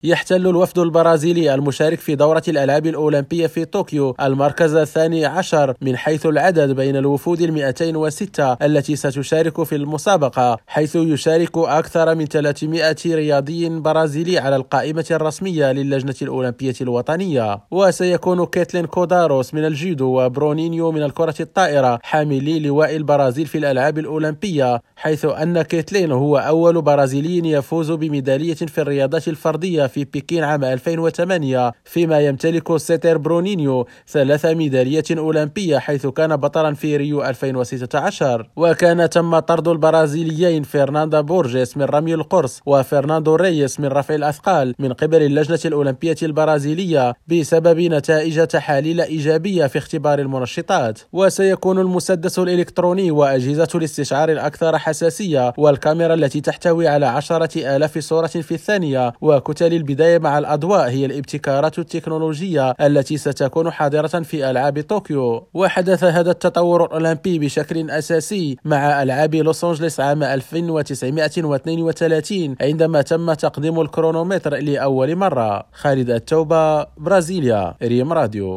يحتل الوفد البرازيلي المشارك في دورة الألعاب الأولمبية في طوكيو المركز الثاني عشر من حيث العدد بين الوفود 206 التي ستشارك في المسابقة، حيث يشارك أكثر من 300 رياضي برازيلي على القائمة الرسمية للجنة الأولمبية الوطنية. وسيكون كيتلين كوداروس من الجودو وبرونينيو من الكرة الطائرة حاملي لواء البرازيل في الألعاب الأولمبية، حيث أن كيتلين هو أول برازيلي يفوز بميدالية في الرياضات الفردية في بكين عام 2008، فيما يمتلك سيتر برونينيو 3 ميداليات أولمبية حيث كان بطلا في ريو 2016. وكان تم طرد البرازيليين فرناندا بورجيس من رمي القرص وفرناندو ريس من رفع الأثقال من قبل اللجنة الأولمبية البرازيلية بسبب نتائج تحاليل إيجابية في اختبار المنشطات. وسيكون المسدس الإلكتروني وأجهزة الاستشعار الأكثر حساسية والكاميرا التي تحتوي على 10,000 صورة في الثانية وكتل البداية مع الأضواء هي الابتكارات التكنولوجية التي ستكون حاضرة في ألعاب طوكيو. وحدث هذا التطور الأولمبي بشكل أساسي مع ألعاب لوس أنجلوس عام 1932 عندما تم تقديم الكرونومتر لأول مرة. خالد التوبة، برازيليا، ريم راديو.